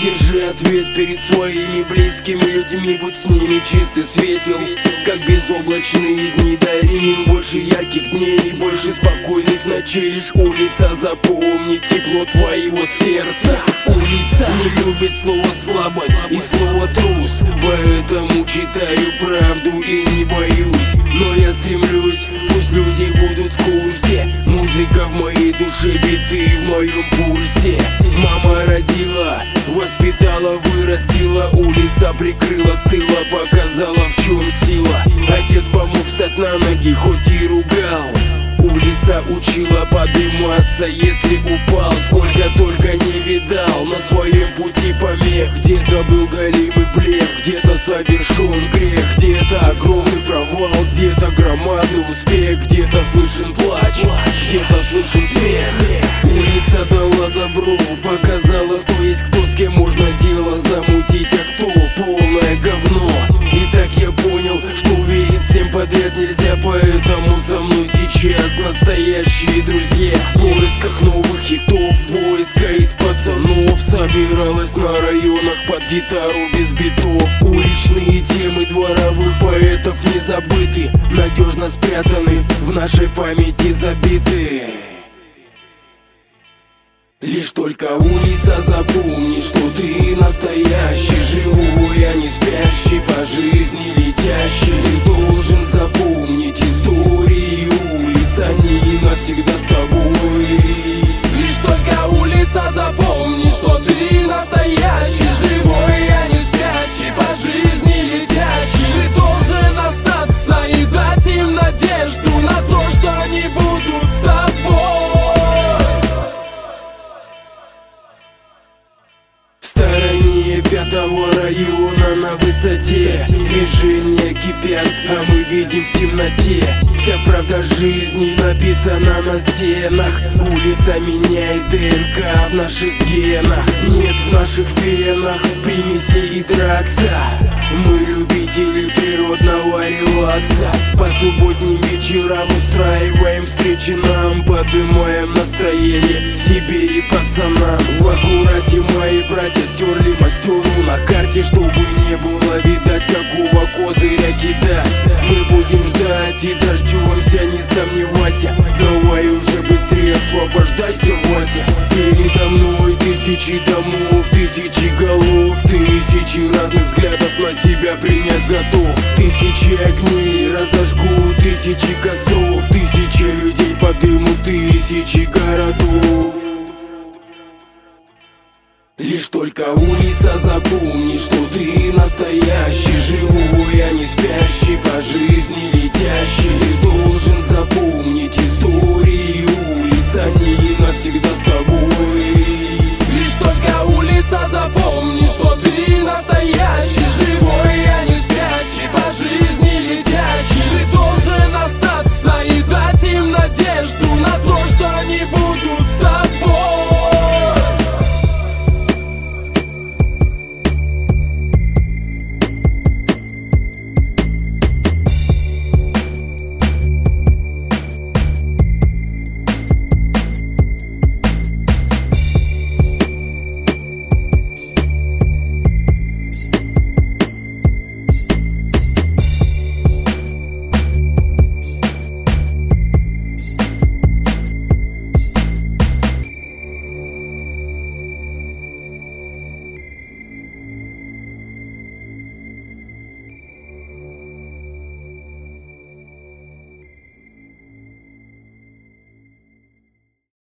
Держи ответ перед своими близкими людьми, будь с ними чист и светел, как безоблачные дни. Дари им больше ярких дней, больше спокойных ночей. Лишь улица запомнит тепло твоего сердца. Улица не любит слово слабость и слово трус, поэтому читаю правду и не боюсь. Но я стремлюсь, пусть люди будут в курсе. Музыка в моей душе, биты в моем пульсе. Мама родила, воспитала, вырастила. Улица прикрыла, стыла, показала, в чем сила. Отец помог встать на ноги, хоть и ругал. Улица учила подниматься, если упал. Сколько только не видал на своем пути помех. Где-то был голимый блеф, где-то совершен грех, где-то огромный провал, где-то громадный успех, где-то слышен плач, где-то слышен смех. Улица дала добро, показала, кто есть кто, с кем можно дело замутить, а кто полное говно. И так я понял, что верить всем подряд нельзя, поэтому со мной сейчас настоящие друзья. В поисках новых хитов, войска из пацанов собиралась на районах под гитару без битов. Уличные темы дворовых поэтов не забыты, надежно спрятаны, в нашей памяти забиты. Лишь только улица запомни, что ты настоящий, живой, а не спящий, по жизни летящий. Ты должен запомнить истории улиц, они навсегда с тобой. Лишь только улица запомни, что ты настоящий, живой, а не спящий, по жизни летящий. Ты должен остаться и дать им надежду на то, что они будут с тобой. В стороне 5-го района на высоте движения кипят, а мы видим в темноте. Вся правда жизни написана на стенах. Улица меняет ДНК в наших генах. Нет в наших венах примесей и дракса. Мы любители природного релакса. По субботним вечерам устраиваем встречи нам, поднимаем настроение себе и пацанам. В аккурате мои братья стерли мастёну на карте, чтобы не было видать, какого козыря кидать. Мы будем ждать и дождёмся, не сомневайся. Давай уже быстрее освобождайся, Вася. Передо мной тысячи домов, тысячи голов, тысячи разных взглядов на себя принять готов. Тысячи огней разожгу, тысячи костров, тысячи людей подымут тысячи городов. Лишь только улица запомни, что ты настоящий, живой, а не спящий, по жизни летящий. Ты